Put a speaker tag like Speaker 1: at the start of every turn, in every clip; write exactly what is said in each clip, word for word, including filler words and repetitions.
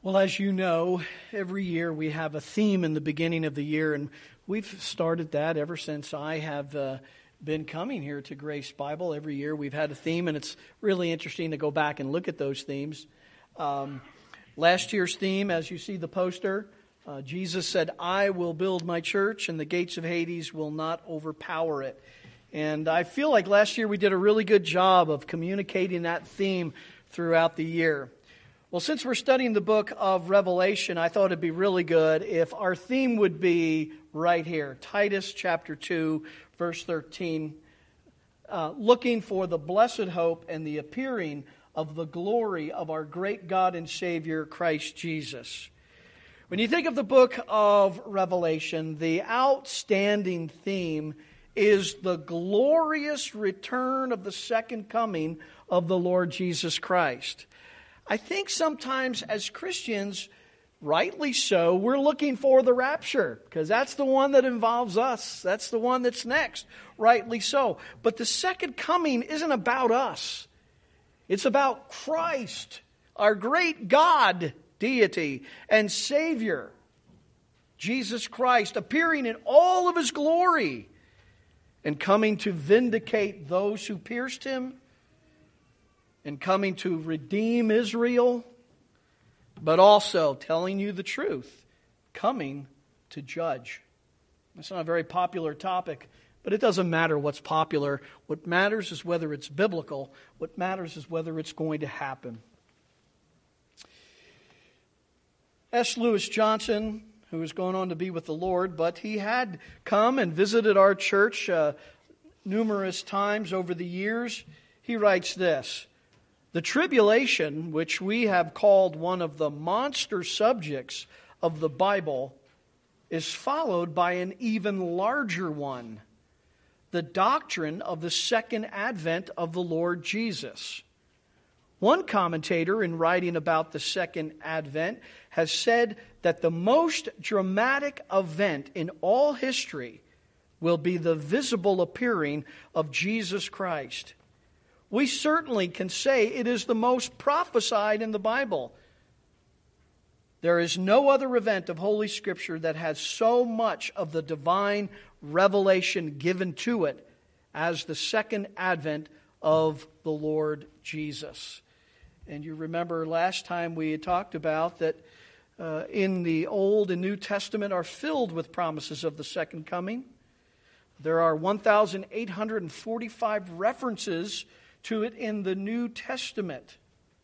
Speaker 1: Well, as you know, every year we have a theme in the beginning of the year, and we've started that ever since I have uh, been coming here to Grace Bible. Every year we've had a theme, and it's really interesting to go back and look at those themes. Um, last year's theme, as you see the poster, uh, Jesus said, "I will build my church, and the gates of Hades will not overpower it." And I feel like last year we did a really good job of communicating that theme throughout the year. Well, since we're studying the book of Revelation, I thought it'd be really good if our theme would be right here. Titus chapter two, verse thirteen. Uh, looking for the blessed hope and the appearing of the glory of our great God and Savior, Christ Jesus. When you think of the book of Revelation, the outstanding theme is the glorious return of the second coming of the Lord Jesus Christ. I think sometimes as Christians, rightly so, we're looking for the rapture because that's the one that involves us. That's the one that's next, rightly so. But the second coming isn't about us. It's about Christ, our great God, deity, and Savior, Jesus Christ, appearing in all of His glory and coming to vindicate those who pierced Him, and coming to redeem Israel, but also telling you the truth, coming to judge. It's not a very popular topic, but it doesn't matter what's popular. What matters is whether it's biblical. What matters is whether it's going to happen. S. Lewis Johnson, who was going on to be with the Lord, but he had come and visited our church uh, numerous times over the years. He writes this: "The tribulation, which we have called one of the monster subjects of the Bible, is followed by an even larger one, the doctrine of the second advent of the Lord Jesus. One commentator, in writing about the second advent, has said that the most dramatic event in all history will be the visible appearing of Jesus Christ. We certainly can say it is the most prophesied in the Bible. There is no other event of Holy Scripture that has so much of the divine revelation given to it as the second advent of the Lord Jesus." And you remember last time we had talked about that uh, in the Old and New Testament are filled with promises of the second coming. There are one thousand eight hundred forty-five references to it in the New Testament.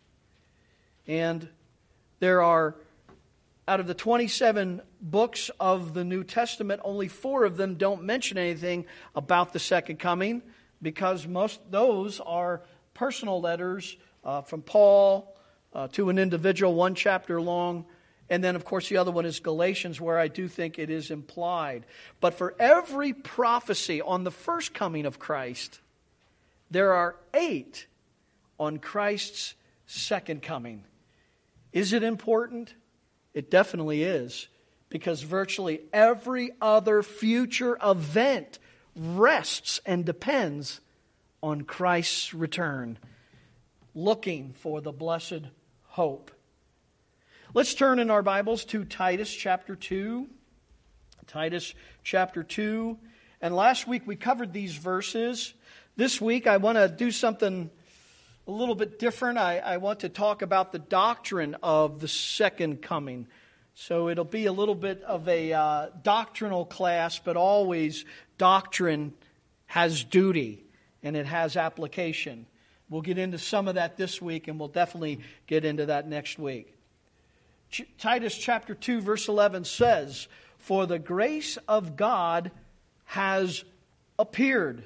Speaker 1: And there are, out of the twenty-seven books of the New Testament, only four of them don't mention anything about the second coming, because most those are personal letters uh, from Paul uh, to an individual, one chapter long. And then, of course, the other one is Galatians, where I do think it is implied. But for every prophecy on the first coming of Christ, there are eight on Christ's second coming. Is it important? It definitely is, because virtually every other future event rests and depends on Christ's return, looking for the blessed hope. Let's turn in our Bibles to Titus chapter two. Titus chapter two. And last week we covered these verses. This week I want to do something a little bit different. I, I want to talk about the doctrine of the second coming. So it'll be a little bit of a uh, doctrinal class, but always doctrine has duty and it has application. We'll get into some of that this week, and we'll definitely get into that next week. Ch- Titus chapter two verse eleven says, "For the grace of God has appeared."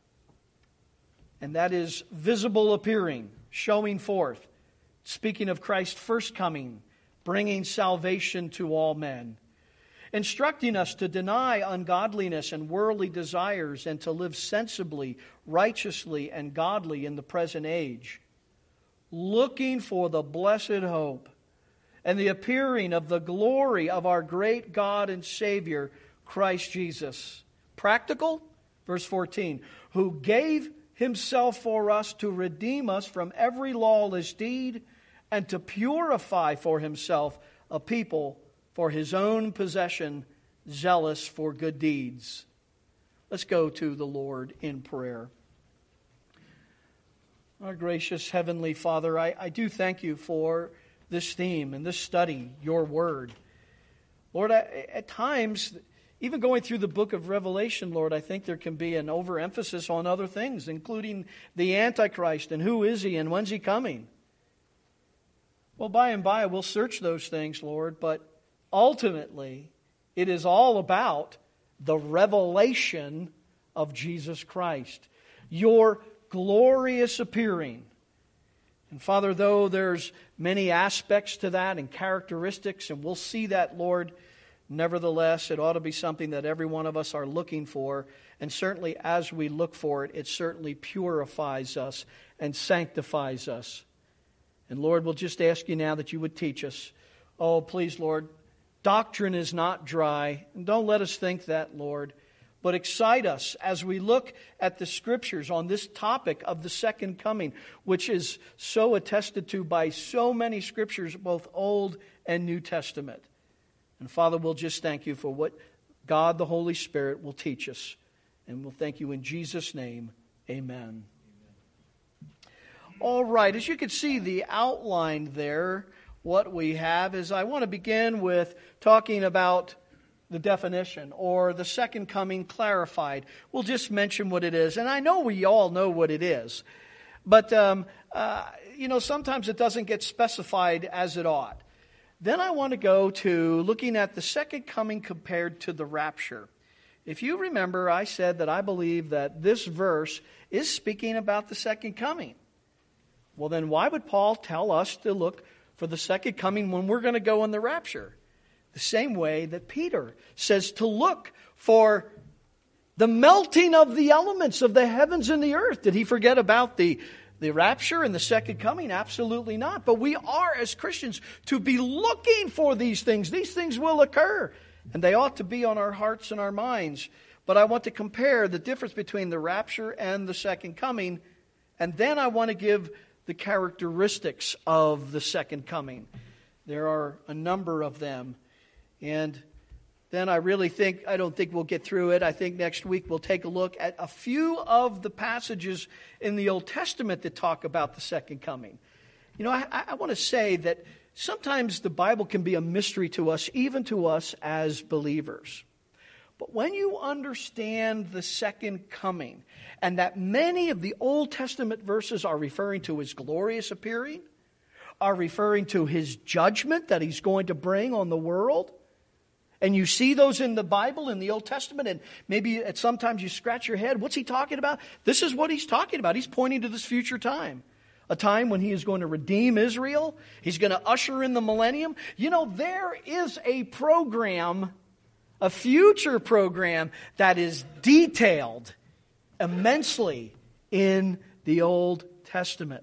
Speaker 1: And that is visible appearing, showing forth. Speaking of Christ's first coming, bringing salvation to all men. Instructing us to deny ungodliness and worldly desires and to live sensibly, righteously, and godly in the present age. Looking for the blessed hope and the appearing of the glory of our great God and Savior, Christ Jesus. Practical? Verse fourteen. "Who gave Himself for us to redeem us from every lawless deed and to purify for himself a people for his own possession, zealous for good deeds. Let's go to the Lord in prayer. Our gracious Heavenly Father, I, I do thank you for this theme and this study, your word. Lord, I, at times, even going through the book of Revelation, Lord, I think there can be an overemphasis on other things, including the Antichrist and who is he and when's he coming. Well, by and by we'll search those things, Lord, but ultimately it is all about the revelation of Jesus Christ, your glorious appearing. And Father, though there's many aspects to that and characteristics, and we'll see that, Lord, nevertheless, it ought to be something that every one of us are looking for. And certainly as we look for it, it certainly purifies us and sanctifies us. And Lord, we'll just ask you now that you would teach us. Oh, please, Lord, doctrine is not dry. And don't let us think that, Lord. But excite us as we look at the Scriptures on this topic of the second coming, which is so attested to by so many Scriptures, both Old and New Testament. And Father, we'll just thank you for what God the Holy Spirit will teach us. And we'll thank you in Jesus' name. Amen. All right, as you can see the outline there, what we have is I want to begin with talking about the definition, or the second coming clarified. We'll just mention what it is. And I know we all know what it is. But, um, uh, you know, sometimes it doesn't get specified as it ought. Then I want to go to looking at the second coming compared to the rapture. If you remember, I said that I believe that this verse is speaking about the second coming. Well, then why would Paul tell us to look for the second coming when we're going to go in the rapture? The same way that Peter says to look for the melting of the elements of the heavens and the earth. Did he forget about the, the rapture and the second coming? Absolutely not. But we are, as Christians, to be looking for these things. These things will occur. And they ought to be on our hearts and our minds. But I want to compare the difference between the rapture and the second coming. And then I want to give the characteristics of the second coming. There are a number of them. And then I really think, I don't think we'll get through it. I think next week we'll take a look at a few of the passages in the Old Testament that talk about the second coming. You know, I, I want to say that sometimes the Bible can be a mystery to us, even to us as believers. But when you understand the second coming, and that many of the Old Testament verses are referring to His glorious appearing, are referring to His judgment that He's going to bring on the world, and you see those in the Bible, in the Old Testament, and maybe at sometimes you scratch your head, what's He talking about? This is what He's talking about. He's pointing to this future time. A time when He is going to redeem Israel. He's going to usher in the millennium. You know, there is a program, a future program that is detailed immensely in the Old Testament.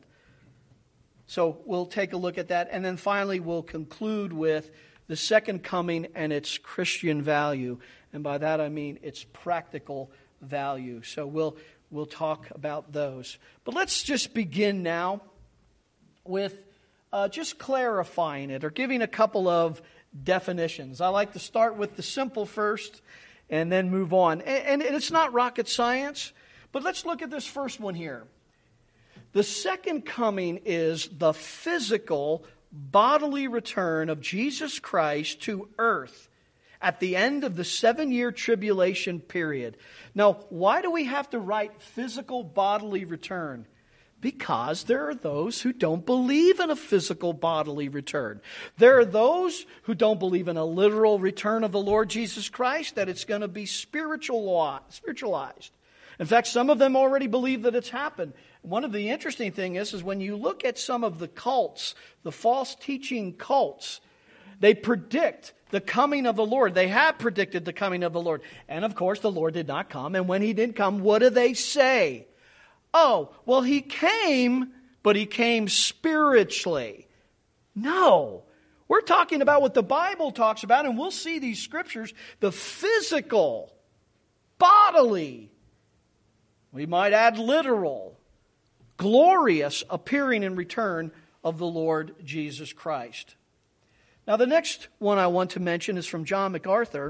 Speaker 1: So we'll take a look at that. And then finally we'll conclude with the second coming and its Christian value. And by that I mean its practical value. So we'll we'll talk about those. But let's just begin now with uh, just clarifying it or giving a couple of definitions. I like to start with the simple first and then move on. And, and it's not rocket science, but let's look at this first one here. The second coming is the physical bodily return of Jesus Christ to earth at the end of the seven-year tribulation period. Now, why do we have to write physical bodily return? Because there are those who don't believe in a physical bodily return. There are those who don't believe in a literal return of the Lord Jesus Christ, that it's going to be spiritual, spiritualized. In fact, some of them already believe that it's happened. One of the interesting things is, is when you look at some of the cults, the false teaching cults, they predict the coming of the Lord. They have predicted the coming of the Lord. And of course, the Lord did not come. And when He did come, what do they say? Oh, well, He came, but He came spiritually. No. We're talking about what the Bible talks about, and we'll see these scriptures, the physical, bodily, we might add literal, glorious appearing and return of the Lord Jesus Christ. Now, the next one I want to mention is from John MacArthur.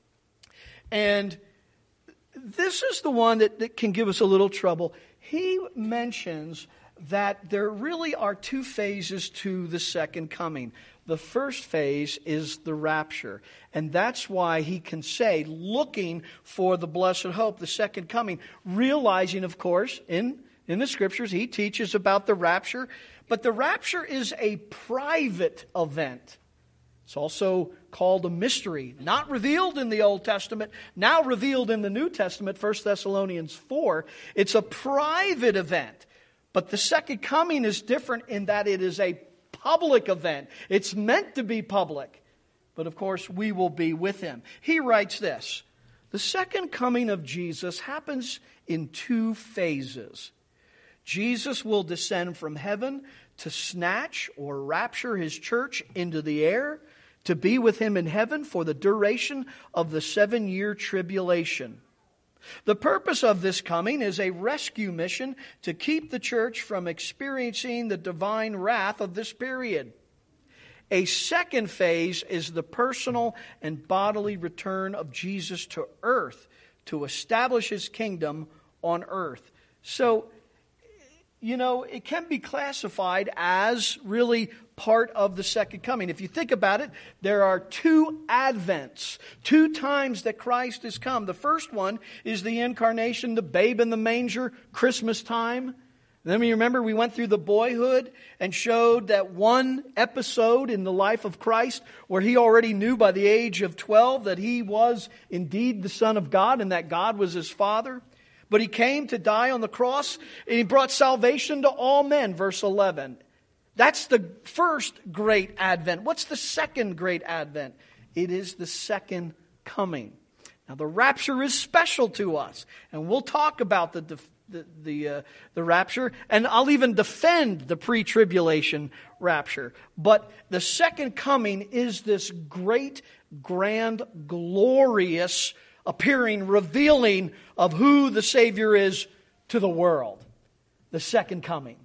Speaker 1: And this is the one that, that can give us a little trouble. He mentions that there really are two phases to the second coming. The first phase is the rapture. And that's why he can say, looking for the blessed hope, the second coming, realizing, of course, in, in the Scriptures, he teaches about the rapture. But the rapture is a private event. It's also called a mystery, not revealed in the Old Testament, now revealed in the New Testament, First Thessalonians four. It's a private event. But the second coming is different in that it is a public event. It's meant to be public. But of course, we will be with him. He writes this: the second coming of Jesus happens in two phases. Jesus will descend from heaven to snatch or rapture his church into the air, to be with him in heaven for the duration of the seven-year tribulation. The purpose of this coming is a rescue mission to keep the church from experiencing the divine wrath of this period. A second phase is the personal and bodily return of Jesus to earth to establish his kingdom on earth. So, you know, it can be classified as really part of the second coming. If you think about it, there are two advents, two times that Christ has come. The first one is the incarnation, the babe in the manger, Christmas time. And then you remember we went through the boyhood and showed that one episode in the life of Christ where he already knew by the age of twelve that he was indeed the Son of God and that God was his Father. But he came to die on the cross and he brought salvation to all men, verse eleven. That's the first great advent. What's the second great advent? It is the second coming. Now the rapture is special to us. And we'll talk about the the the, uh, the rapture. And I'll even defend the pre-tribulation rapture. But the second coming is this great, grand, glorious appearing, revealing of who the Savior is to the world. The second coming.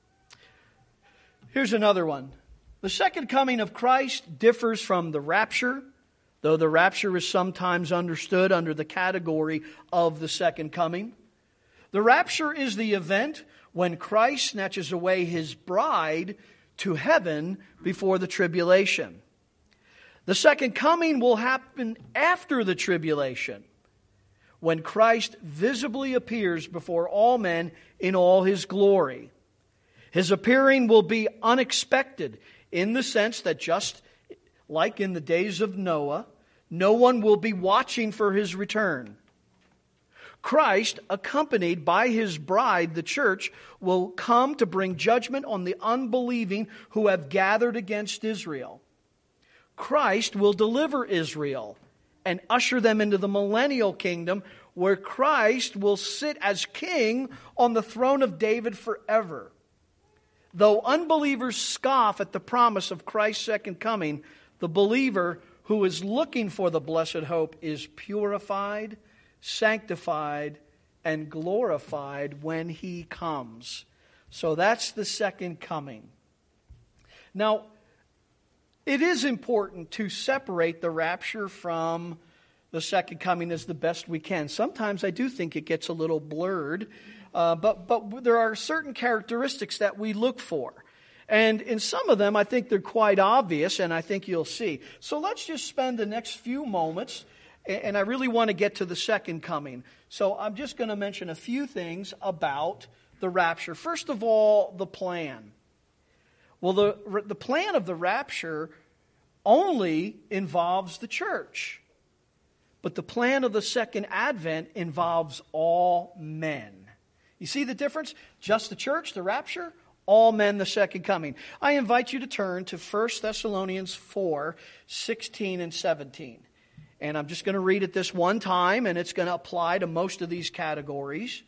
Speaker 1: Here's another one. The second coming of Christ differs from the rapture, though the rapture is sometimes understood under the category of the second coming. The rapture is the event when Christ snatches away his bride to heaven before the tribulation. The second coming will happen after the tribulation, when Christ visibly appears before all men in all his glory. His appearing will be unexpected in the sense that just like in the days of Noah, no one will be watching for his return. Christ, accompanied by his bride, the church, will come to bring judgment on the unbelieving who have gathered against Israel. Christ will deliver Israel and usher them into the millennial kingdom where Christ will sit as king on the throne of David forever. Though unbelievers scoff at the promise of Christ's second coming, the believer who is looking for the blessed hope is purified, sanctified, and glorified when he comes. So that's the second coming. Now, it is important to separate the rapture from the second coming as the best we can. Sometimes I do think it gets a little blurred. Uh, but but there are certain characteristics that we look for. And in some of them, I think they're quite obvious, and I think you'll see. So let's just spend the next few moments, and I really want to get to the second coming. So I'm just going to mention a few things about the rapture. First of all, the plan. Well, the, the plan of the rapture only involves the church. But the plan of the second advent involves all men. You see the difference? Just the church, the rapture, all men, the second coming. I invite you to turn to First Thessalonians four, sixteen and seventeen. And I'm just going to read it this one time, and it's going to apply to most of these categories.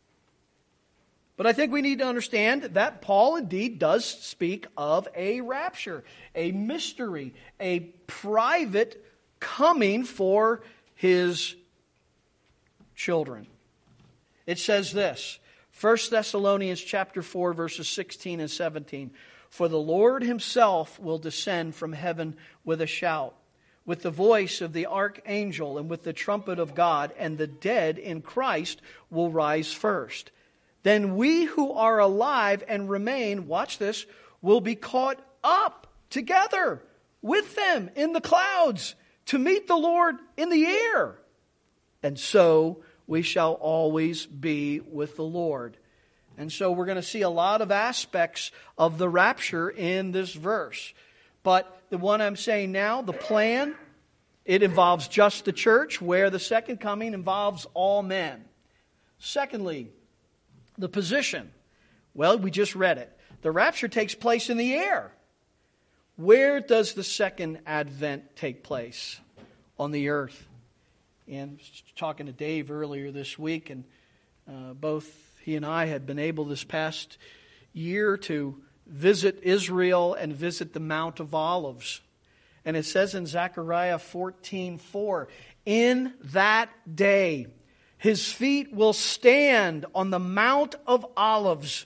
Speaker 1: But I think we need to understand that Paul indeed does speak of a rapture, a mystery, a private coming for his children. It says this, First Thessalonians chapter four, verses sixteen and seventeen. For the Lord himself will descend from heaven with a shout, with the voice of the archangel, and with the trumpet of God, and the dead in Christ will rise first. Then we who are alive and remain, watch this, will be caught up together with them in the clouds to meet the Lord in the air. And so we shall always be with the Lord. And so we're going to see a lot of aspects of the rapture in this verse. But the one I'm saying now, the plan, it involves just the church, where the second coming involves all men. Secondly, the position. Well, we just read it. The rapture takes place in the air. Where does the second advent take place? On the earth. And I was talking to Dave earlier this week, and uh, both he and I had been able this past year to visit Israel and visit the Mount of Olives. And it says in Zechariah fourteen four, in that day his feet will stand on the Mount of Olives.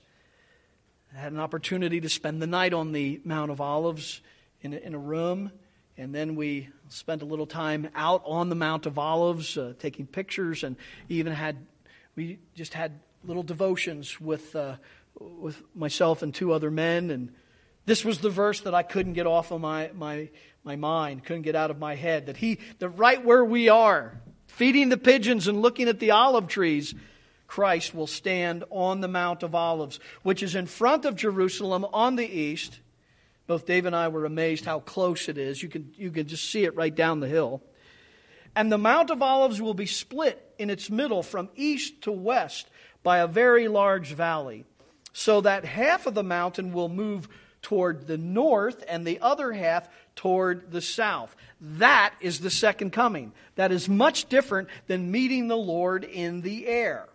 Speaker 1: I had an opportunity to spend the night on the Mount of Olives in a, in a room. And then we spent a little time out on the Mount of Olives, uh, taking pictures, and even had, we just had little devotions with uh, with myself and two other men. And this was the verse that I couldn't get off of my, my, my mind, couldn't get out of my head. That he, that right where we are, feeding the pigeons and looking at the olive trees, Christ will stand on the Mount of Olives, which is in front of Jerusalem on the east. Both Dave and I were amazed how close it is. You can, you can just see it right down the hill. And the Mount of Olives will be split in its middle from east to west by a very large valley, so that half of the mountain will move toward the north and the other half toward the south. That is the second coming. That is much different than meeting the Lord in the air.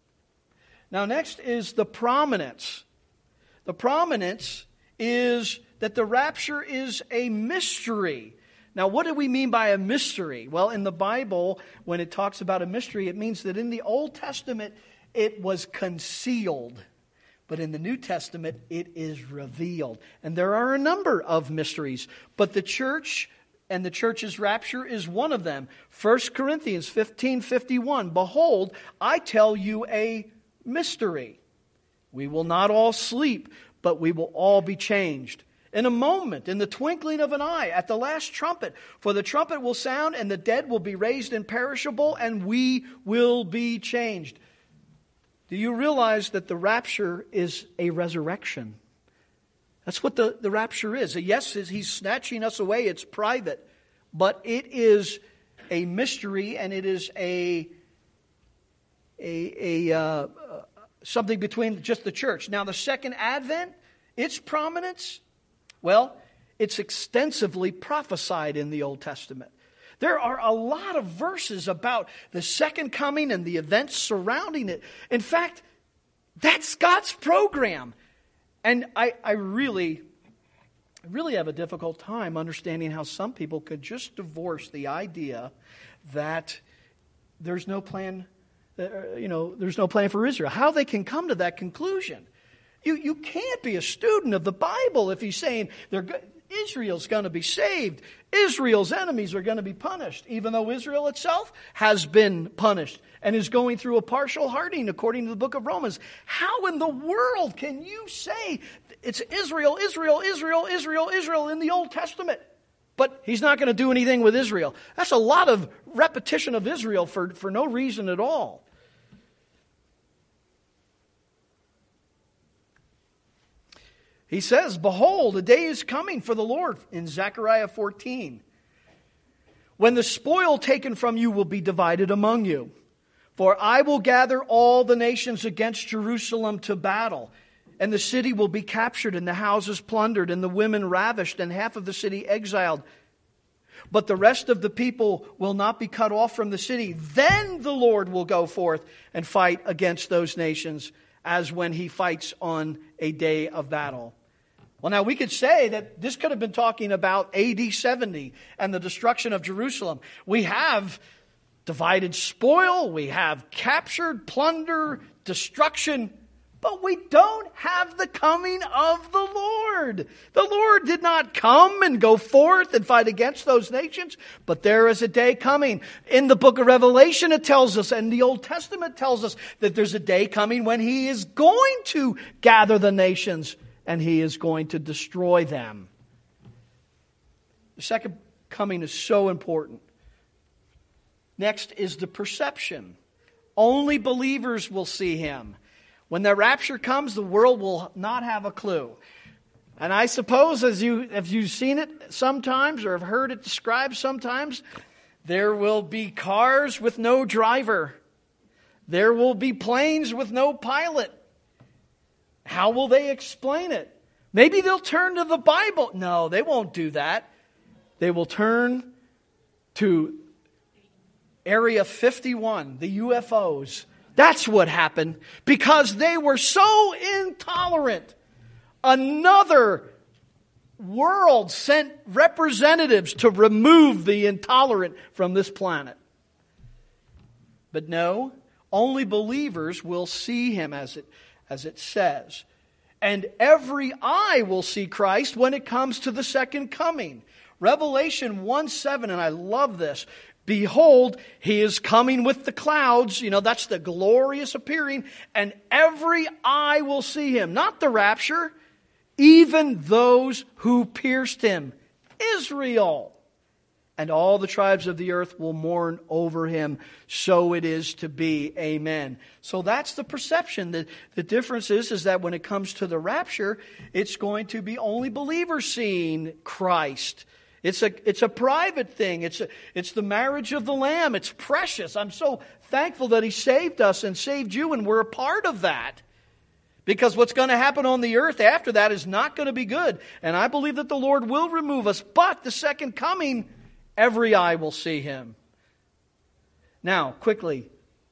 Speaker 1: Now, next is the prominence. The prominence is that the rapture is a mystery. Now, what do we mean by a mystery? Well, in the Bible, when it talks about a mystery, it means that in the Old Testament, it was concealed. But in the New Testament, it is revealed. And there are a number of mysteries. But the church and the church's rapture is one of them. First Corinthians fifteen fifty-one, behold, I tell you a mystery. We will not all sleep, but we will all be changed. In a moment, in the twinkling of an eye, at the last trumpet. For the trumpet will sound, and the dead will be raised imperishable, and we will be changed. Do you realize that the rapture is a resurrection? That's what the, the rapture is. Yes, he's snatching us away. It's private. But it is a mystery, and it is a, a, a uh, something between just the church. Now, the second advent, its prominence, well, it's extensively prophesied in the Old Testament. There are a lot of verses about the second coming and the events surrounding it. In fact, that's God's program. And I, I really, really have a difficult time understanding how some people could just divorce the idea that there's no plan, uh, you know, there's no plan for Israel. How they can come to that conclusion. You, you can't be a student of the Bible if he's saying they're good. Israel's going to be saved. Israel's enemies are going to be punished, even though Israel itself has been punished and is going through a partial hardening according to the book of Romans. How in the world can you say it's Israel, Israel, Israel, Israel, Israel in the Old Testament, but he's not going to do anything with Israel? That's a lot of repetition of Israel for, for no reason at all. He says, behold, a day is coming for the Lord in Zechariah fourteen, when the spoil taken from you will be divided among you. For I will gather all the nations against Jerusalem to battle, and the city will be captured, and the houses plundered, and the women ravished, and half of the city exiled. But the rest of the people will not be cut off from the city. Then the Lord will go forth and fight against those nations, as when he fights on a day of battle. Well, now we could say that this could have been talking about A D seventy and the destruction of Jerusalem. We have divided spoil, we have captured, plunder, destruction. But we don't have the coming of the Lord. The Lord did not come and go forth and fight against those nations, but there is a day coming. In the book of Revelation it tells us, and the Old Testament tells us, that there's a day coming when He is going to gather the nations and He is going to destroy them. The second coming is so important. Next is the perception. Only believers will see Him. When the rapture comes, the world will not have a clue. And I suppose, as you, if you've seen it sometimes or have heard it described sometimes, there will be cars with no driver. There will be planes with no pilot. How will they explain it? Maybe they'll turn to the Bible. No, they won't do that. They will turn to Area fifty-one, the U F Os. That's what happened because they were so intolerant. Another world sent representatives to remove the intolerant from this planet. But no, only believers will see Him, as it, as it says. And every eye will see Christ when it comes to the second coming. Revelation one seven, and I love this. Behold, He is coming with the clouds. You know, that's the glorious appearing. And every eye will see Him. Not the rapture. Even those who pierced Him. Israel. And all the tribes of the earth will mourn over Him. So it is to be. Amen. So that's the perception. The, the difference is, is that when it comes to the rapture, it's going to be only believers seeing Christ. It's a, it's a private thing. It's, a, it's the marriage of the Lamb. It's precious. I'm so thankful that He saved us and saved you, and we're a part of that. Because what's going to happen on the earth after that is not going to be good. And I believe that the Lord will remove us. But the second coming, every eye will see Him. Now, quickly,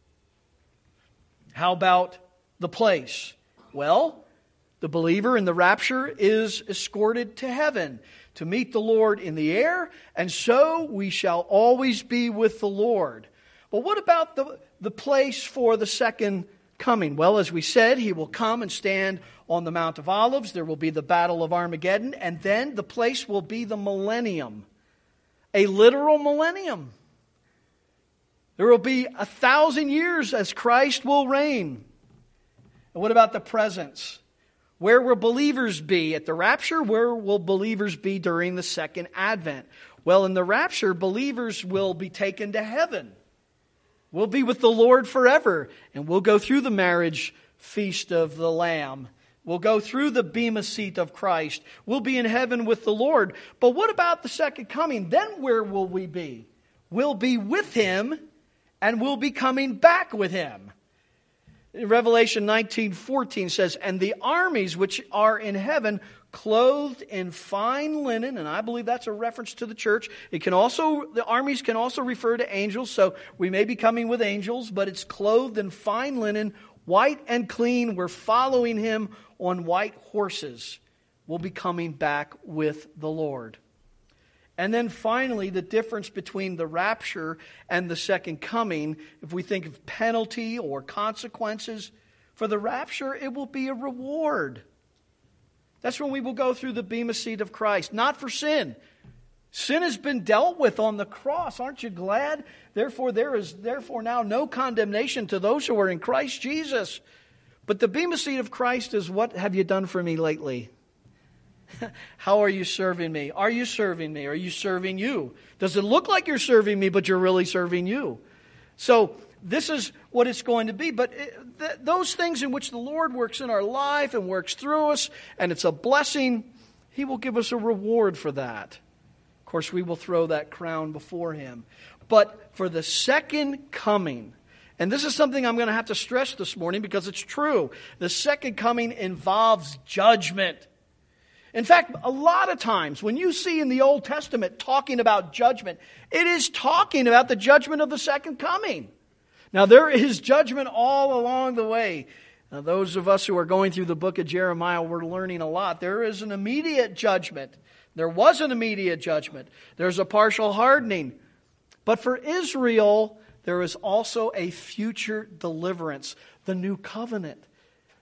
Speaker 1: how about the place? Well, the believer in the rapture is escorted to heaven to meet the Lord in the air, and so we shall always be with the Lord. But what about the, the place for the second coming? Well, as we said, He will come and stand on the Mount of Olives. There will be the Battle of Armageddon, and then the place will be the millennium. A literal millennium. There will be a thousand years as Christ will reign. And what about the presence? Where will believers be at the rapture? Where will believers be during the second advent? Well, in the rapture, believers will be taken to heaven. We'll be with the Lord forever. And we'll go through the marriage feast of the Lamb. We'll go through the bema seat of Christ. We'll be in heaven with the Lord. But what about the second coming? Then where will we be? We'll be with Him, and we'll be coming back with Him. Revelation nineteen fourteen says, and the armies which are in heaven, clothed in fine linen, and I believe that's a reference to the church. It can also, the armies can also refer to angels, so we may be coming with angels, but it's clothed in fine linen, white and clean. We're following Him on white horses. We'll be coming back with the Lord. And then finally, the difference between the rapture and the second coming, if we think of penalty or consequences, for the rapture, it will be a reward. That's when we will go through the bema seat of Christ, not for sin. Sin has been dealt with on the cross. Aren't you glad? Therefore, there is therefore now no condemnation to those who are in Christ Jesus. But the bema seat of Christ is, what have you done for me lately? How are you serving me? Are you serving me? Are you serving you? Does it look like you're serving me, but you're really serving you? So this is what it's going to be. But it, th- those things in which the Lord works in our life and works through us, and it's a blessing, He will give us a reward for that. Of course, we will throw that crown before Him. But for the second coming, and this is something I'm going to have to stress this morning because it's true, the second coming involves judgment. In fact, a lot of times when you see in the Old Testament talking about judgment, it is talking about the judgment of the second coming. Now, there is judgment all along the way. Now, those of us who are going through the book of Jeremiah, we're learning a lot. There is an immediate judgment. There was an immediate judgment. There's a partial hardening. But for Israel, there is also a future deliverance, the new covenant.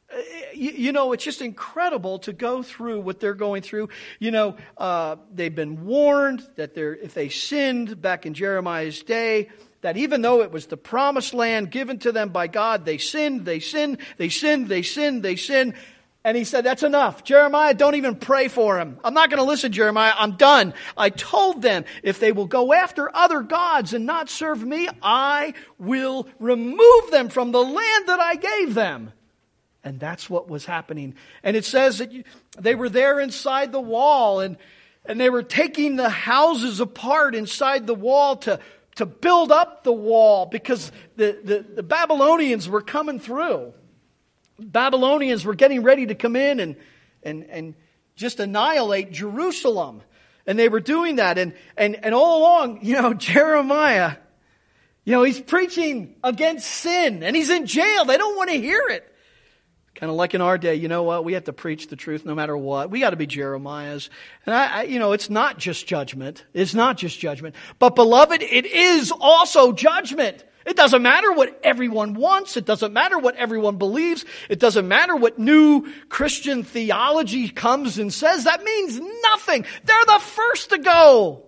Speaker 1: You, you know, it's just incredible to go through what they're going through. You know, uh, they've been warned that they're, if they sinned back in Jeremiah's day, that even though it was the promised land given to them by God, they sinned, they sinned, they sinned, they sinned, they sinned. And he said, that's enough. Jeremiah, don't even pray for him. I'm not going to listen, Jeremiah. I'm done. I told them, if they will go after other gods and not serve me, I will remove them from the land that I gave them. And that's what was happening. And it says that you, they were there inside the wall, and, and they were taking the houses apart inside the wall to, to build up the wall, because the, the, the Babylonians were coming through. Babylonians were getting ready to come in and, and, and just annihilate Jerusalem. And they were doing that. And, and, and all along, you know, Jeremiah, you know, he's preaching against sin, and he's in jail. They don't want to hear it. Kind of like in our day, you know what? We have to preach the truth no matter what. We got to be Jeremiahs. And I, I, you know, it's not just judgment. It's not just judgment. But beloved, it is also judgment. It doesn't matter what everyone wants. It doesn't matter what everyone believes. It doesn't matter what new Christian theology comes and says. That means nothing. They're the first to go.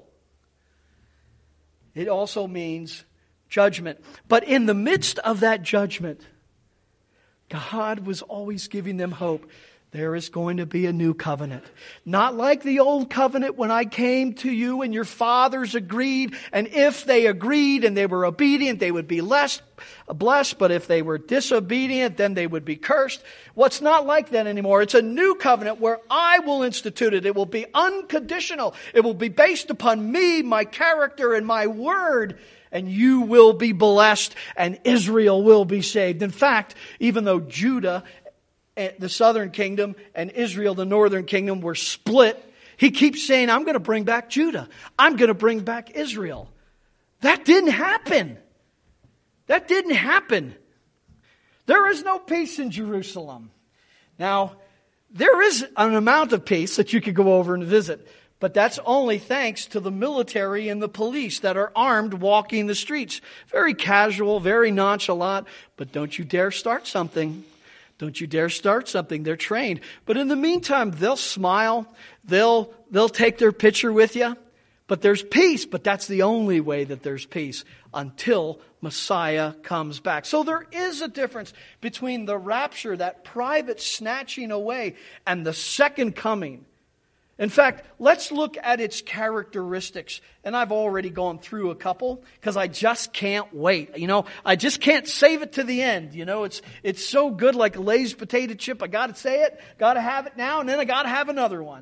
Speaker 1: It also means judgment. But in the midst of that judgment, God was always giving them hope. There is going to be a new covenant. Not like the old covenant when I came to you and your fathers agreed. And if they agreed and they were obedient, they would be less blessed. But if they were disobedient, then they would be cursed. What's not like that anymore? It's a new covenant where I will institute it. It will be unconditional. It will be based upon me, my character, and my word. And you will be blessed, and Israel will be saved. In fact, even though Judah, the southern kingdom, and Israel, the northern kingdom, were split, he keeps saying, I'm going to bring back Judah. I'm going to bring back Israel. That didn't happen. That didn't happen. There is no peace in Jerusalem. Now, there is an amount of peace that you could go over and visit. But that's only thanks to the military and the police that are armed walking the streets. Very casual, very nonchalant. But don't you dare start something. Don't you dare start something. They're trained. But in the meantime, they'll smile. They'll, they'll take their picture with you. But there's peace. But that's the only way that there's peace until Messiah comes back. So there is a difference between the rapture, that private snatching away, and the second coming. In fact, let's look at its characteristics. And I've already gone through a couple because I just can't wait. You know, I just can't save it to the end. You know, it's it's so good, like a Lay's potato chip. I got to say it, got to have it now, and then I got to have another one.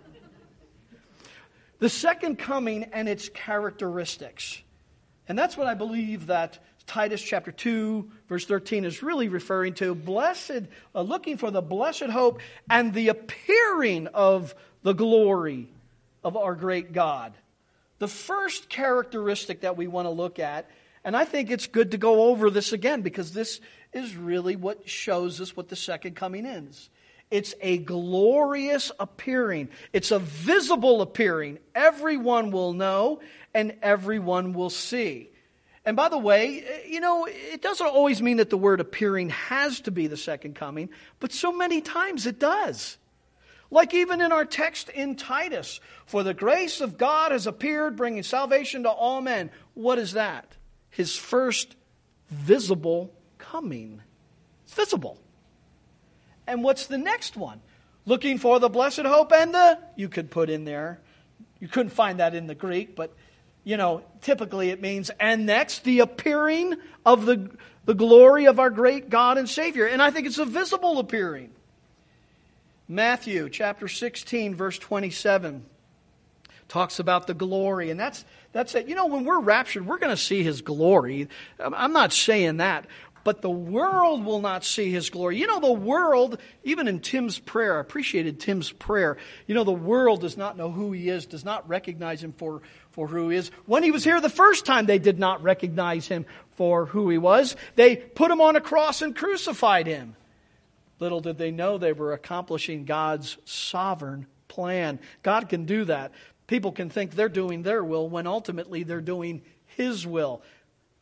Speaker 1: The second coming and its characteristics. And that's what I believe that Titus chapter two, verse thirteen is really referring to. Blessed, uh, looking for the blessed hope and the appearing of the glory of our great God. The first characteristic that we want to look at, and I think it's good to go over this again because this is really what shows us what the second coming is. It's a glorious appearing. It's a visible appearing. Everyone will know and everyone will see. And by the way, you know, it doesn't always mean that the word appearing has to be the second coming, but so many times it does. Like even in our text in Titus, for the grace of God has appeared, bringing salvation to all men. What is that? His first visible coming. It's visible. And what's the next one? Looking for the blessed hope and the, you could put in there, you couldn't find that in the Greek, but you know, typically it means, and next, the appearing of the, the glory of our great God and Savior. And I think it's a visible appearing. Matthew chapter sixteen, verse twenty-seven talks about the glory. And that's that's it. You know, when we're raptured, we're going to see His glory. I'm not saying that. But the world will not see His glory. You know, the world, even in Tim's prayer, I appreciated Tim's prayer. You know, the world does not know who He is, does not recognize Him for, for who He is. When He was here the first time, they did not recognize Him for who He was. They put Him on a cross and crucified Him. Little did they know they were accomplishing God's sovereign plan. God can do that. People can think they're doing their will when ultimately they're doing His will.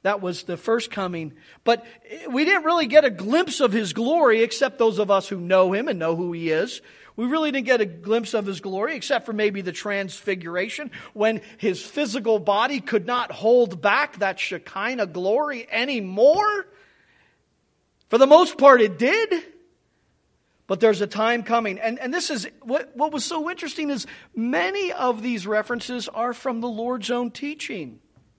Speaker 1: That was the first coming. But we didn't really get a glimpse of His glory, except those of us who know Him and know who He is. We really didn't get a glimpse of His glory, except for maybe the transfiguration, when His physical body could not hold back that Shekinah glory anymore. For the most part, it did. But there's a time coming. And, and this is, what, what was so interesting is many of these references are from the Lord's own teaching.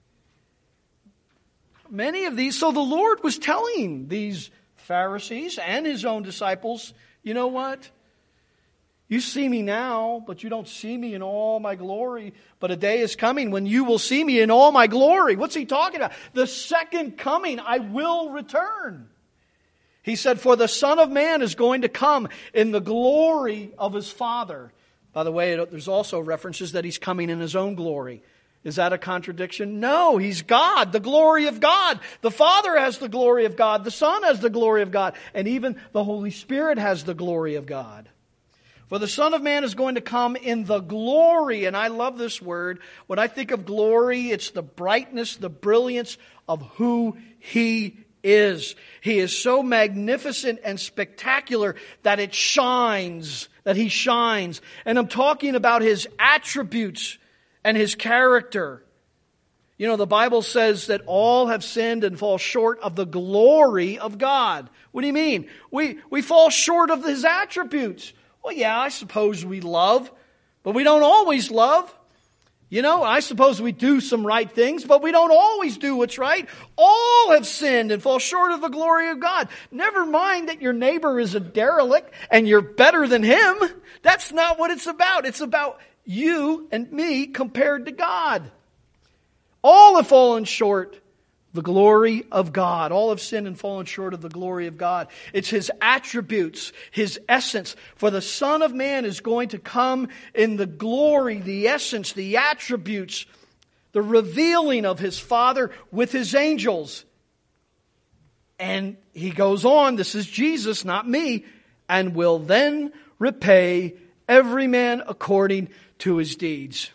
Speaker 1: Many of these, so the Lord was telling these Pharisees and His own disciples, you know what? You see me now, but you don't see me in all my glory. But a day is coming when you will see me in all my glory. What's He talking about? The second coming, I will return. He said, for the Son of Man is going to come in the glory of His Father. By the way, there's also references that He's coming in His own glory. Is that a contradiction? No, He's God, the glory of God. The Father has the glory of God. The Son has the glory of God. And even the Holy Spirit has the glory of God. For the Son of Man is going to come in the glory. And I love this word. When I think of glory, it's the brightness, the brilliance of who He is. He is so magnificent and spectacular that it shines, that He shines. And I'm talking about His attributes and His character. You know, the Bible says that all have sinned and fall short of the glory of God. What do you mean? We, we fall short of His attributes. Well, yeah, I suppose we love, but we don't always love. You know, I suppose we do some right things, but we don't always do what's right. All have sinned and fall short of the glory of God. Never mind that your neighbor is a derelict and you're better than him. That's not what it's about. It's about you and me compared to God. All have fallen short of the glory of God. All have sinned and fallen short of the glory of God. It's His attributes, His essence. For the Son of Man is going to come in the glory, the essence, the attributes, the revealing of His Father with His angels. And He goes on, this is Jesus, not me, and will then repay every man according to his deeds.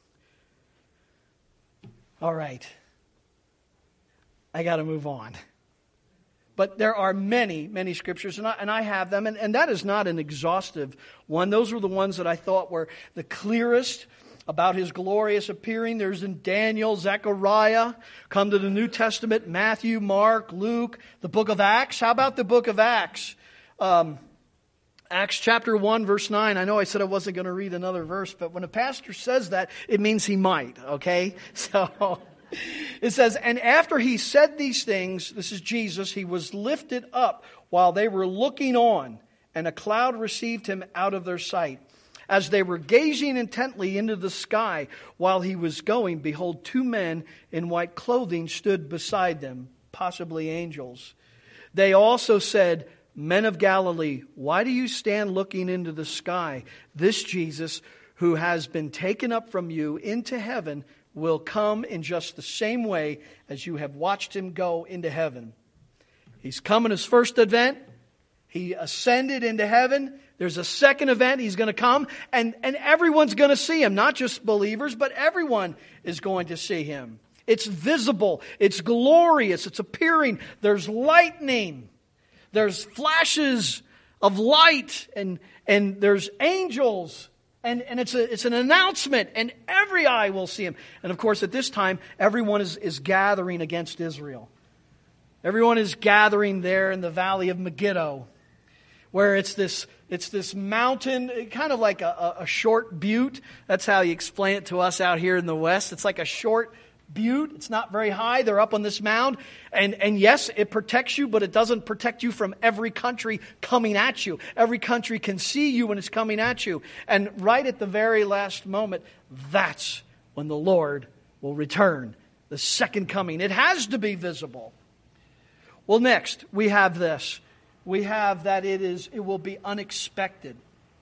Speaker 1: All right. I got to move on. But there are many, many scriptures, and I, and I have them, and, and that is not an exhaustive one. Those were the ones that I thought were the clearest about His glorious appearing. There's in Daniel, Zechariah, come to the New Testament, Matthew, Mark, Luke, the book of Acts. How about the book of Acts? Um, Acts chapter one, verse nine. I know I said I wasn't going to read another verse, but when a pastor says that, it means he might, okay? So it says, and after He said these things, this is Jesus, He was lifted up while they were looking on, and a cloud received Him out of their sight. As they were gazing intently into the sky while He was going, behold, two men in white clothing stood beside them, possibly angels. They also said, Men of Galilee, why do you stand looking into the sky? This Jesus, who has been taken up from you into heaven, will come in just the same way as you have watched Him go into heaven. He's come in His first advent. He ascended into heaven. There's a second event. He's going to come, and, and everyone's going to see Him. Not just believers, but everyone is going to see Him. It's visible. It's glorious. It's appearing. There's lightning. There's flashes of light, and, and there's angels. And, and it's, a, it's an announcement, and every eye will see Him. And of course, at this time, everyone is, is gathering against Israel. Everyone is gathering there in the valley of Megiddo, where it's this, it's this mountain, kind of like a, a short butte. That's how you explain it to us out here in the West. It's like a short butte. It's not very high. They're up on this mound. And, and yes, it protects you, but it doesn't protect you from every country coming at you. Every country can see you when it's coming at you. And right at the very last moment, that's when the Lord will return. The second coming. It has to be visible. Well, next, we have this. We have that it is. It will be unexpected.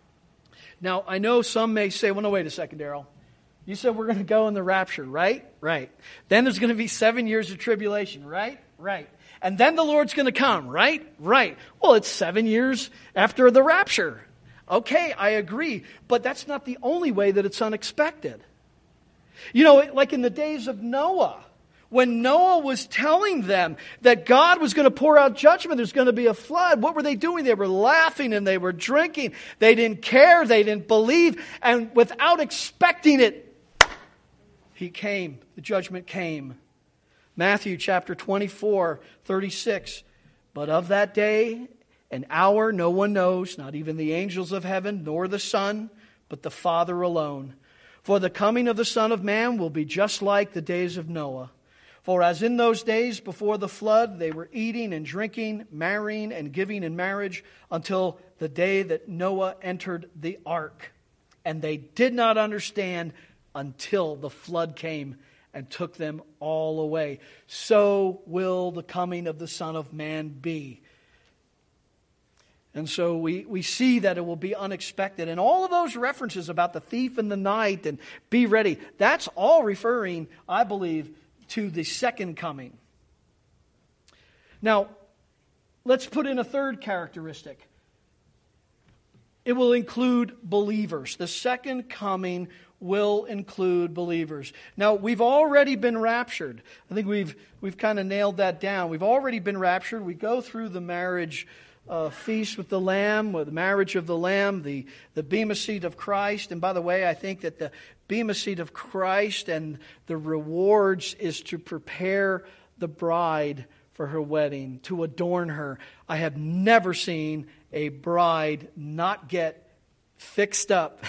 Speaker 1: Now, I know some may say, well, no, wait a second, Daryl. You said we're going to go in the rapture, right? Right. Then there's going to be seven years of tribulation, right? Right. And then the Lord's going to come, right? Right. Well, it's seven years after the rapture. Okay, I agree. But that's not the only way that it's unexpected. You know, like in the days of Noah, When Noah was telling them that God was going to pour out judgment, there's going to be a flood, what were they doing? They were laughing and they were drinking. They didn't care. They didn't believe. And without expecting it, he came. The judgment came. Matthew chapter twenty-four, thirty-six. But of that day and hour no one knows, not even the angels of heaven, nor the Son, but the Father alone. For the coming of the Son of Man will be just like the days of Noah. For as in those days before the flood, they were eating and drinking, marrying and giving in marriage, until the day that Noah entered the ark. And they did not understand until the flood came and took them all away. So will the coming of the Son of Man be. And so we, we see that it will be unexpected. And all of those references about the thief in the night and be ready, that's all referring, I believe, to the second coming. Now, let's put in a third characteristic. It will include believers. The second coming will include believers. Now, we've already been raptured. I think we've we've kind of nailed that down. We've already been raptured. We go through the marriage uh, feast with the Lamb, with the marriage of the Lamb, the, the Bema seat of Christ. And by the way, I think that the Bema seat of Christ and the rewards is to prepare the bride for her wedding, to adorn her. I have never seen a bride not get fixed up.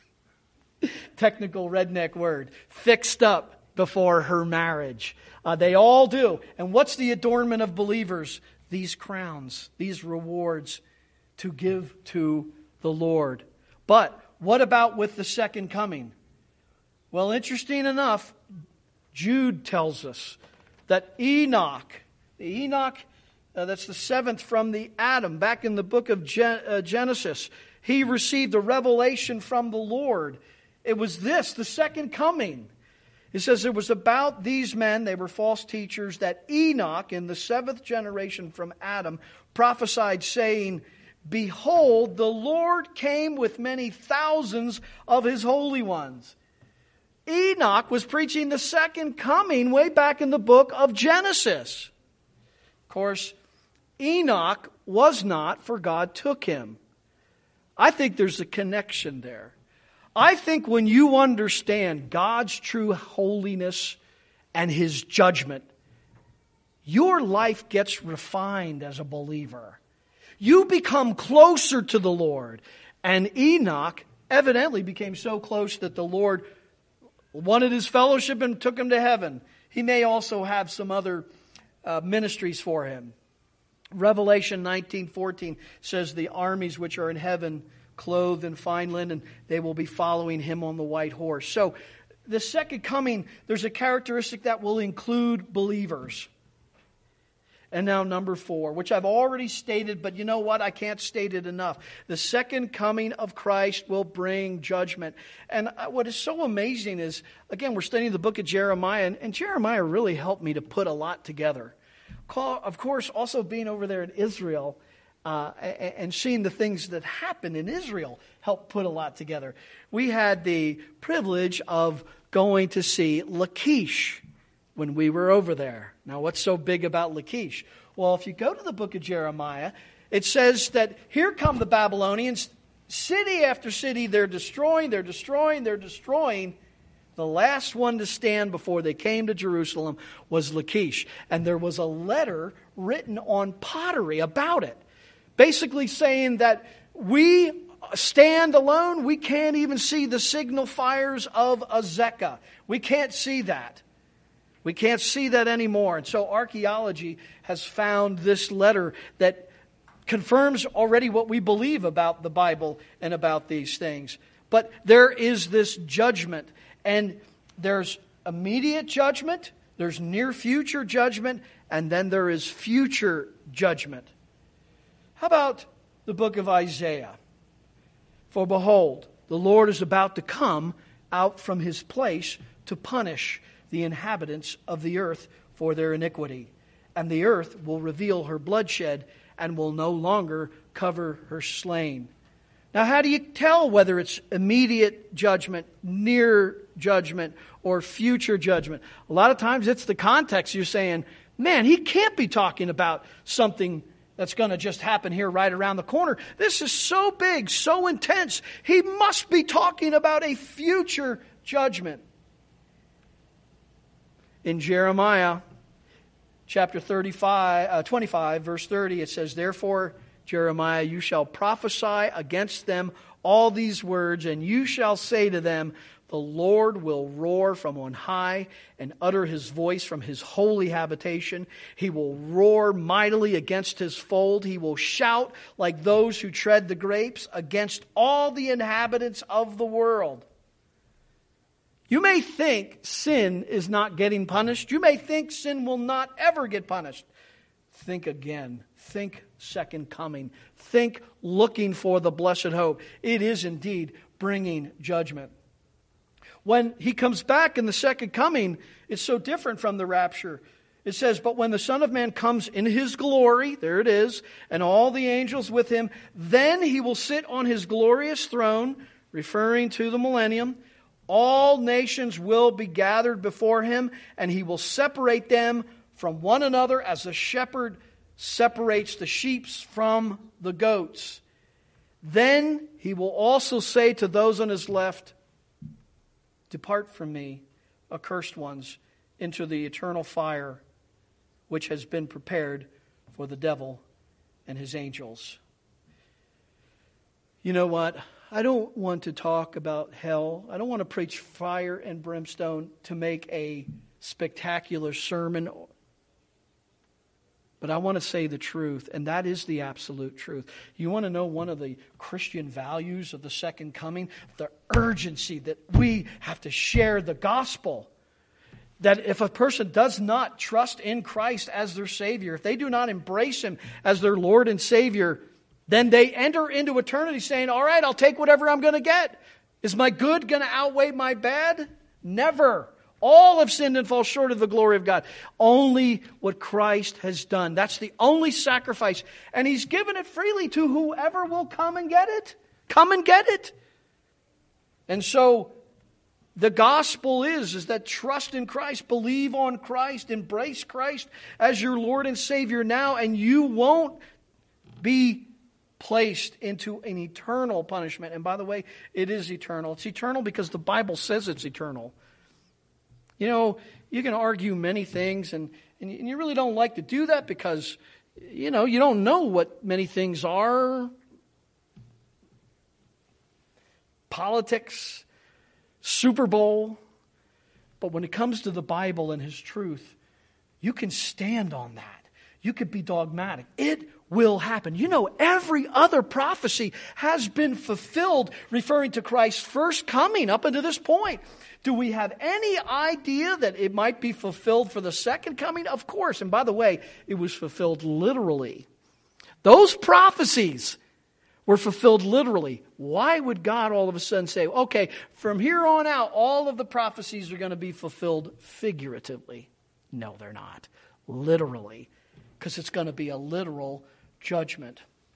Speaker 1: Technical redneck word. Fixed up before her marriage. Uh, they all do. And what's the adornment of believers? These crowns, these rewards to give to the Lord. But what about with the second coming? Well, interesting enough, Jude tells us that Enoch, Enoch, uh, that's the seventh from the Adam, back in the book of Gen- uh, Genesis, he received a revelation from the Lord. It was this, the second coming. It says it was about these men, they were false teachers, that Enoch, in the seventh generation from Adam, prophesied saying, Behold, the Lord came with many thousands of His holy ones. Enoch was preaching the second coming way back in the book of Genesis. Of course, Enoch was not, for God took him. I think there's a connection there. I think when you understand God's true holiness and His judgment, your life gets refined as a believer. You become closer to the Lord. And Enoch evidently became so close that the Lord wanted his fellowship and took him to heaven. He may also have some other uh, ministries for him. Revelation nineteen fourteen says, the armies which are in heaven, clothed in fine linen, they will be following Him on the white horse. So the second coming, there's a characteristic that will include believers. And now number four, which I've already stated, but you know what? I can't state it enough. The second coming of Christ will bring judgment. And what is so amazing is, again, we're studying the book of Jeremiah, and, and Jeremiah really helped me to put a lot together. Of course, also being over there in Israel, Uh, and seeing the things that happen in Israel helped put a lot together. We had the privilege of going to see Lachish when we were over there. Now, what's so big about Lachish? Well, if you go to the book of Jeremiah, it says that here come the Babylonians, city after city, they're destroying, they're destroying, they're destroying. The last one to stand before they came to Jerusalem was Lachish. And there was a letter written on pottery about it. Basically saying that we stand alone. We can't even see the signal fires of Azekah. We can't see that. We can't see that anymore. And so archaeology has found this letter that confirms already what we believe about the Bible and about these things. But there is this judgment. And there's immediate judgment. There's near future judgment. And then there is future judgment. How about the book of Isaiah? For behold, the Lord is about to come out from His place to punish the inhabitants of the earth for their iniquity. And the earth will reveal her bloodshed and will no longer cover her slain. Now, how do you tell whether it's immediate judgment, near judgment, or future judgment? A lot of times it's the context. You're saying, man, he can't be talking about something that's going to just happen here right around the corner. This is so big, so intense. He must be talking about a future judgment. In Jeremiah chapter thirty-five, uh, twenty-five, verse thirty, it says, "Therefore, Jeremiah, you shall prophesy against them all these words, and you shall say to them, the Lord will roar from on high and utter his voice from his holy habitation. He will roar mightily against his fold. He will shout like those who tread the grapes against all the inhabitants of the world." You may think sin is not getting punished. You may think sin will not ever get punished. Think again. Think second coming. Think looking for the blessed hope. It is indeed bringing judgment. When he comes back in the second coming, it's so different from the rapture. It says, "But when the Son of Man comes in his glory," there it is, "and all the angels with him, then he will sit on his glorious throne," referring to the millennium. "All nations will be gathered before him, and he will separate them from one another as a shepherd separates the sheep from the goats. Then he will also say to those on his left, 'Depart from me, accursed ones, into the eternal fire, which has been prepared for the devil and his angels.'" You know what? I don't want to talk about hell. I don't want to preach fire and brimstone to make a spectacular sermon. But I want to say the truth, and that is the absolute truth. You want to know one of the Christian values of the second coming? The urgency that we have to share the gospel. That if a person does not trust in Christ as their Savior, if they do not embrace Him as their Lord and Savior, then they enter into eternity saying, all right, I'll take whatever I'm going to get. Is my good going to outweigh my bad? Never. All have sinned and fall short of the glory of God. Only what Christ has done. That's the only sacrifice. And He's given it freely to whoever will come and get it. Come and get it. And so the gospel is, is that trust in Christ, believe on Christ, embrace Christ as your Lord and Savior now, and you won't be placed into an eternal punishment. And by the way, it is eternal. It's eternal because the Bible says it's eternal. You know, you can argue many things, and, and you really don't like to do that because, you know, you don't know what many things are. Politics, Super Bowl. But when it comes to the Bible and His truth, you can stand on that. You could be dogmatic. It will happen. You know, every other prophecy has been fulfilled referring to Christ's first coming up until this point. Do we have any idea that it might be fulfilled for the second coming? Of course. And by the way, it was fulfilled literally. Those prophecies were fulfilled literally. Why would God all of a sudden say, okay, from here on out, all of the prophecies are going to be fulfilled figuratively? No, they're not. Literally. Because it's going to be a literal judgment.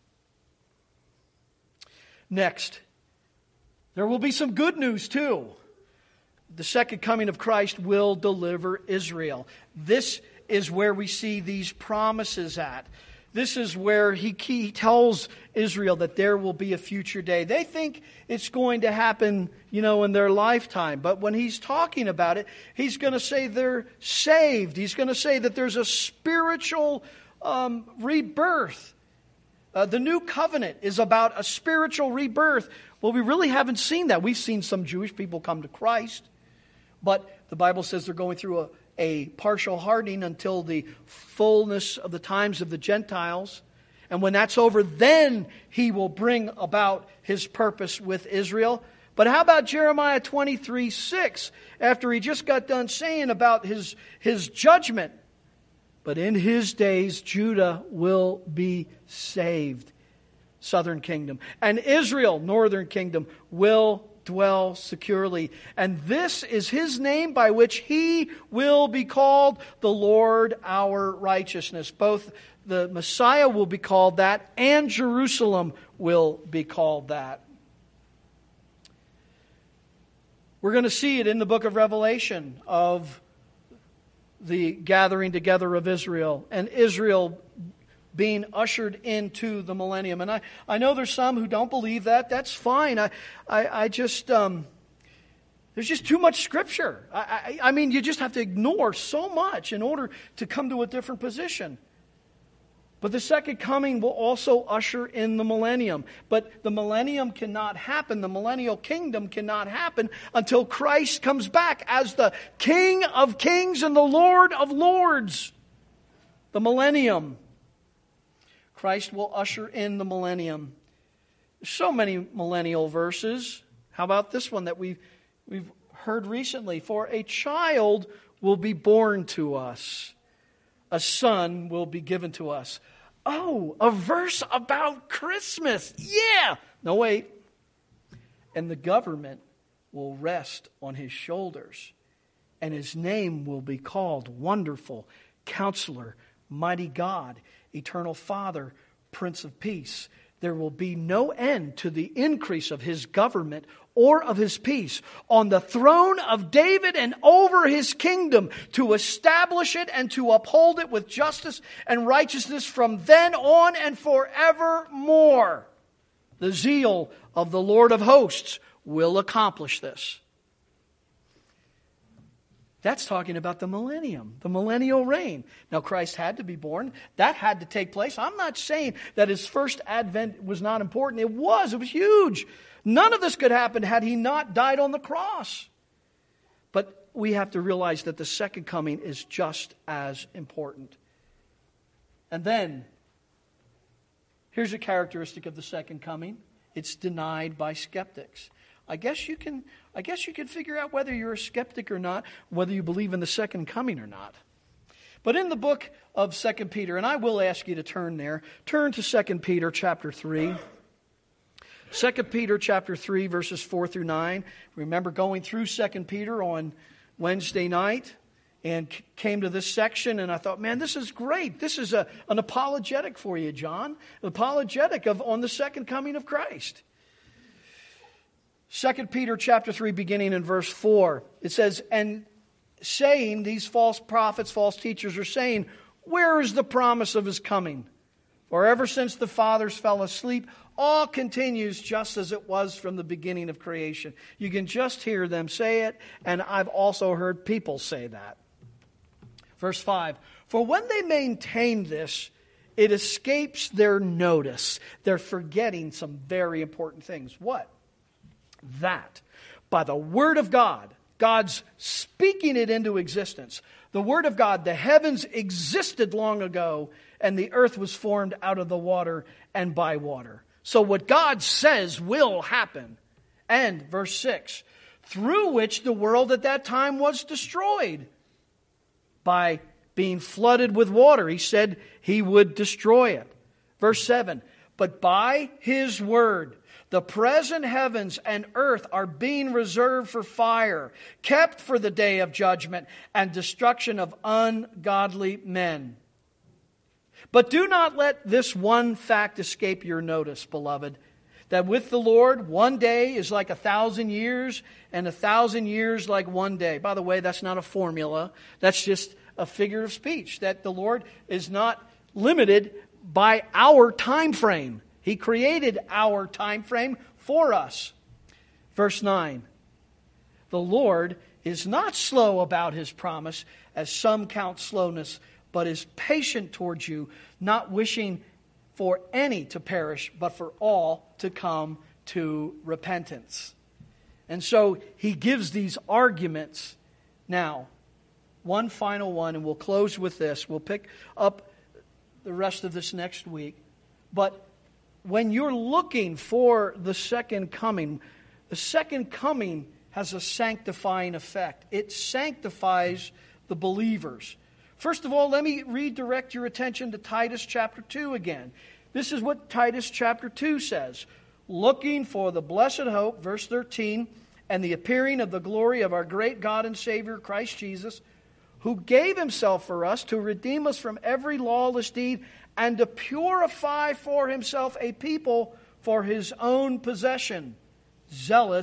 Speaker 1: Next, there will be some good news too. The second coming of Christ will deliver Israel. This is where we see these promises at. This is where he, he tells Israel that there will be a future day. They think it's going to happen, you know, in their lifetime. But when he's talking about it, he's going to say they're saved. He's going to say that there's a spiritual um, rebirth. Uh, the new covenant is about a spiritual rebirth. Well, we really haven't seen that. We've seen some Jewish people come to Christ. But the Bible says they're going through a, a partial hardening until the fullness of the times of the Gentiles. And when that's over, then He will bring about His purpose with Israel. But how about Jeremiah twenty-three six? After he just got done saying about his, his judgment. But in His days, Judah will be saved. Southern kingdom. And Israel, northern kingdom, will dwell securely. And this is His name by which He will be called the Lord our righteousness. Both the Messiah will be called that and Jerusalem will be called that. We're going to see it in the book of Revelation of the gathering together of Israel and Israel being ushered into the millennium. And I, I know there's some who don't believe that. That's fine. I, I, I just, um, there's just too much Scripture. I, I, I mean, you just have to ignore so much in order to come to a different position. But the second coming will also usher in the millennium. But the millennium cannot happen, the millennial kingdom cannot happen until Christ comes back as the King of kings and the Lord of lords. The millennium. Christ will usher in the millennium. There's so many millennial verses. How about this one that we've, we've heard recently? For a child will be born to us. A son will be given to us. Oh, a verse about Christmas. Yeah. No, wait. And the government will rest on his shoulders. And his name will be called Wonderful, Counselor, Mighty God, Eternal Father, Prince of Peace. There will be no end to the increase of his government or of his peace on the throne of David and over his kingdom, to establish it and to uphold it with justice and righteousness from then on and forevermore. The zeal of the Lord of hosts will accomplish this. That's talking about the millennium, the millennial reign. Now, Christ had to be born. That had to take place. I'm not saying that his first advent was not important. It was. It was huge. None of this could happen had he not died on the cross. But we have to realize that the second coming is just as important. And then, here's a characteristic of the second coming. It's denied by skeptics. I guess you can I guess you can figure out whether you're a skeptic or not, whether you believe in the second coming or not. But in the book of Second Peter, and I will ask you to turn there, turn to Second Peter chapter three. Second Peter chapter three, verses four through nine. Remember going through Second Peter on Wednesday night and came to this section, and I thought, man, this is great. This is a, an apologetic for you, John. An apologetic of on the second coming of Christ. Second Peter chapter three, beginning in verse four, it says, and saying, these false prophets, false teachers are saying, where is the promise of his coming? For ever since the fathers fell asleep, all continues just as it was from the beginning of creation. You can just hear them say it, and I've also heard people say that. Verse five, for when they maintain this, it escapes their notice. They're forgetting some very important things. What? That by the Word of God, God's speaking it into existence. The Word of God, the heavens existed long ago, and the earth was formed out of the water and by water. So what God says will happen. And verse six, through which the world at that time was destroyed by being flooded with water. He said he would destroy it. Verse seven, but by his word, the present heavens and earth are being reserved for fire, kept for the day of judgment and destruction of ungodly men. But do not let this one fact escape your notice, beloved, that with the Lord, one day is like a thousand years, and a thousand years like one day. By the way, that's not a formula. That's just a figure of speech, that the Lord is not limited by our time frame. He created our time frame for us. Verse nine, the Lord is not slow about his promise, as some count slowness, but is patient towards you, not wishing for any to perish, but for all to come to repentance. And so he gives these arguments. Now, one final one, and we'll close with this. We'll pick up the rest of this next week. But when you're looking for the second coming, the second coming has a sanctifying effect. It sanctifies the believers. First of all, let me redirect your attention to Titus chapter two again. This is what Titus chapter two says. Looking for the blessed hope, verse thirteen, and the appearing of the glory of our great God and Savior, Christ Jesus, who gave himself for us to redeem us from every lawless deed and to purify for himself a people for his own possession, zealous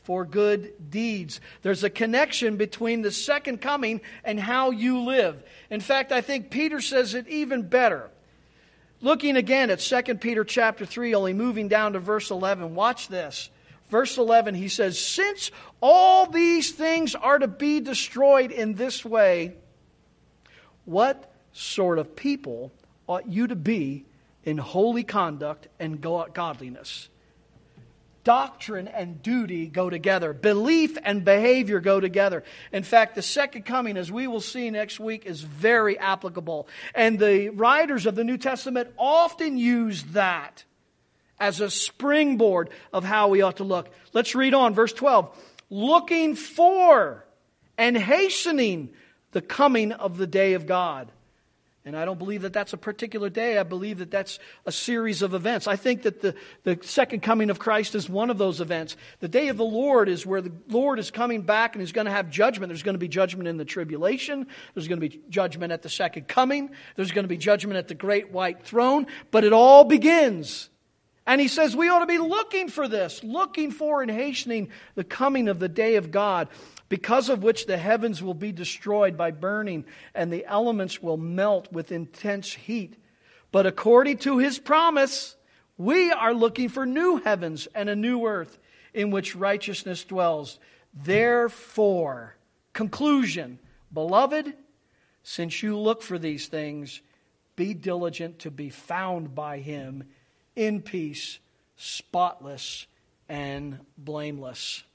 Speaker 1: for good deeds. There's a connection between the second coming and how you live. In fact, I think Peter says it even better. Looking again at Second Peter chapter three, only moving down to verse eleven. Watch this. Verse eleven, he says, since all these things are to be destroyed in this way, what sort of people ought you to be in holy conduct and godliness? Doctrine and duty go together. Belief and behavior go together. In fact, the second coming, as we will see next week, is very applicable. And the writers of the New Testament often use that as a springboard of how we ought to look. Let's read on, verse twelve. Looking for and hastening the coming of the day of God. And I don't believe that that's a particular day. I believe that that's a series of events. I think that the, the second coming of Christ is one of those events. The day of the Lord is where the Lord is coming back and He's going to have judgment. There's going to be judgment in the tribulation. There's going to be judgment at the second coming. There's going to be judgment at the great white throne. But it all begins. And He says we ought to be looking for this, looking for and hastening the coming of the day of God, because of which the heavens will be destroyed by burning and the elements will melt with intense heat. But according to His promise, we are looking for new heavens and a new earth in which righteousness dwells. Therefore, conclusion, beloved, since you look for these things, be diligent to be found by Him in peace, spotless and blameless.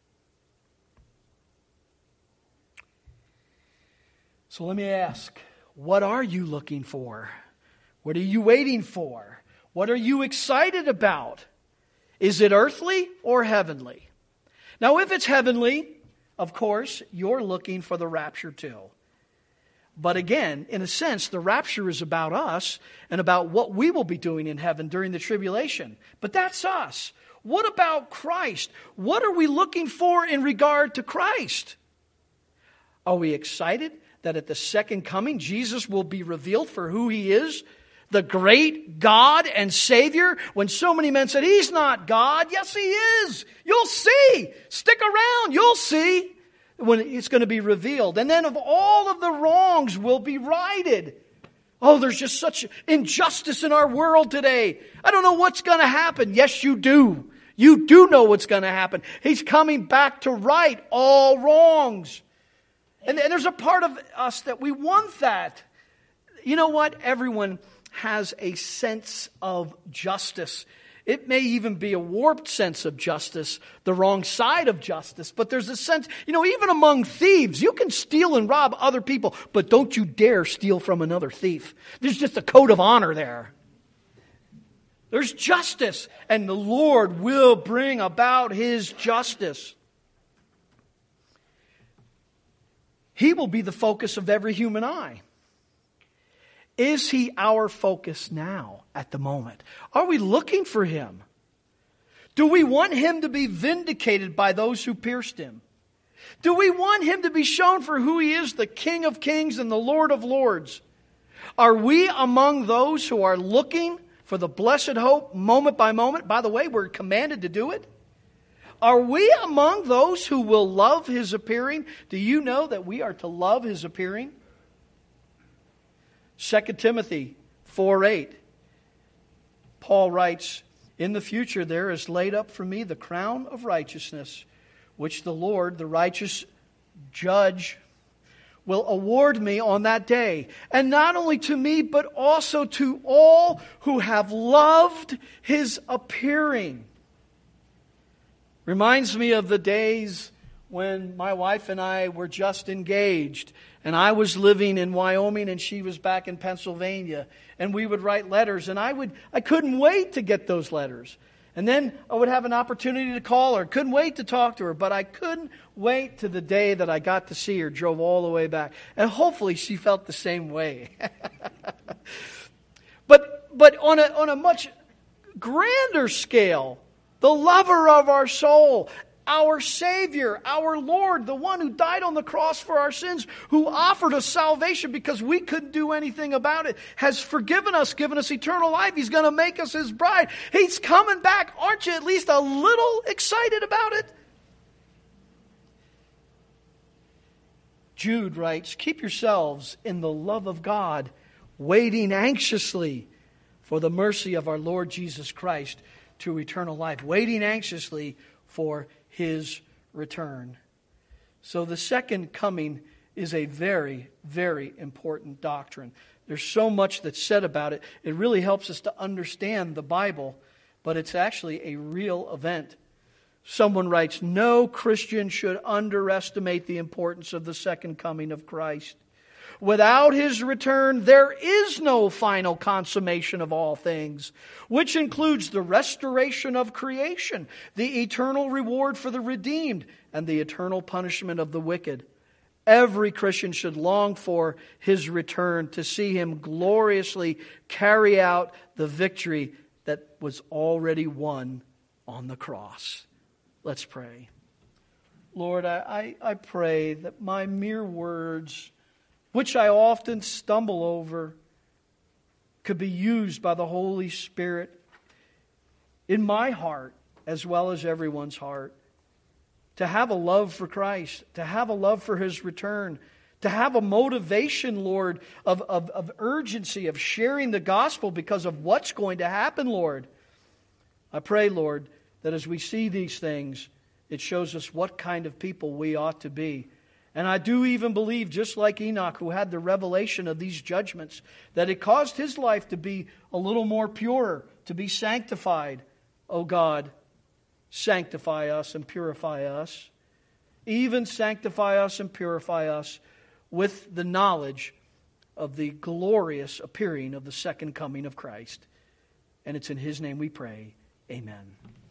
Speaker 1: So let me ask, what are you looking for? What are you waiting for? What are you excited about? Is it earthly or heavenly? Now, if it's heavenly, of course, you're looking for the rapture too. But again, in a sense, the rapture is about us and about what we will be doing in heaven during the tribulation. But that's us. What about Christ? What are we looking for in regard to Christ? Are we excited that at the second coming, Jesus will be revealed for who He is? The great God and Savior? When so many men said, He's not God. Yes, He is. You'll see. Stick around. You'll see. When it's going to be revealed. And then of all of the wrongs will be righted. Oh, there's just such injustice in our world today. I don't know what's going to happen. Yes, you do. You do know what's going to happen. He's coming back to right all wrongs. And, and there's a part of us that we want that. You know what? Everyone has a sense of justice. It may even be a warped sense of justice, the wrong side of justice. But there's a sense, you know, even among thieves, you can steal and rob other people, but don't you dare steal from another thief. There's just a code of honor there. There's justice, and the Lord will bring about His justice. He will be the focus of every human eye. Is He our focus now at the moment? Are we looking for Him? Do we want Him to be vindicated by those who pierced Him? Do we want Him to be shown for who He is, the King of Kings and the Lord of Lords? Are we among those who are looking for the blessed hope moment by moment? By the way, we're commanded to do it. Are we among those who will love His appearing? Do you know that we are to love His appearing? Second Timothy four eight. Paul writes, in the future there is laid up for me the crown of righteousness, which the Lord, the righteous judge, will award me on that day. And not only to me, but also to all who have loved His appearing. Reminds me of the days when my wife and I were just engaged. And I was living in Wyoming and she was back in Pennsylvania. And we would write letters. And I would I couldn't wait to get those letters. And then I would have an opportunity to call her. Couldn't wait to talk to her. But I couldn't wait to the day that I got to see her. Drove all the way back. And hopefully she felt the same way. but but on a on a much grander scale, the lover of our soul, our Savior, our Lord, the one who died on the cross for our sins, who offered us salvation because we couldn't do anything about it, has forgiven us, given us eternal life. He's going to make us His bride. He's coming back. Aren't you at least a little excited about it? Jude writes, "Keep yourselves in the love of God, waiting anxiously for the mercy of our Lord Jesus Christ to eternal life." Waiting anxiously for His return. So the second coming is a very, very important doctrine. There's so much that's said about it. It really helps us to understand the Bible, but it's actually a real event. Someone writes, "No Christian should underestimate the importance of the second coming of Christ. Without His return, there is no final consummation of all things, which includes the restoration of creation, the eternal reward for the redeemed, and the eternal punishment of the wicked. Every Christian should long for His return to see Him gloriously carry out the victory that was already won on the cross." Let's pray. Lord, I, I, I pray that my mere words, which I often stumble over, could be used by the Holy Spirit in my heart as well as everyone's heart, to have a love for Christ, to have a love for His return, to have a motivation, Lord, of, of, of urgency, of sharing the gospel because of what's going to happen, Lord. I pray, Lord, that as we see these things, it shows us what kind of people we ought to be. And I do even believe, just like Enoch, who had the revelation of these judgments, that it caused his life to be a little more pure, to be sanctified. Oh God, sanctify us and purify us. Even sanctify us and purify us with the knowledge of the glorious appearing of the second coming of Christ. And it's in His name we pray. Amen.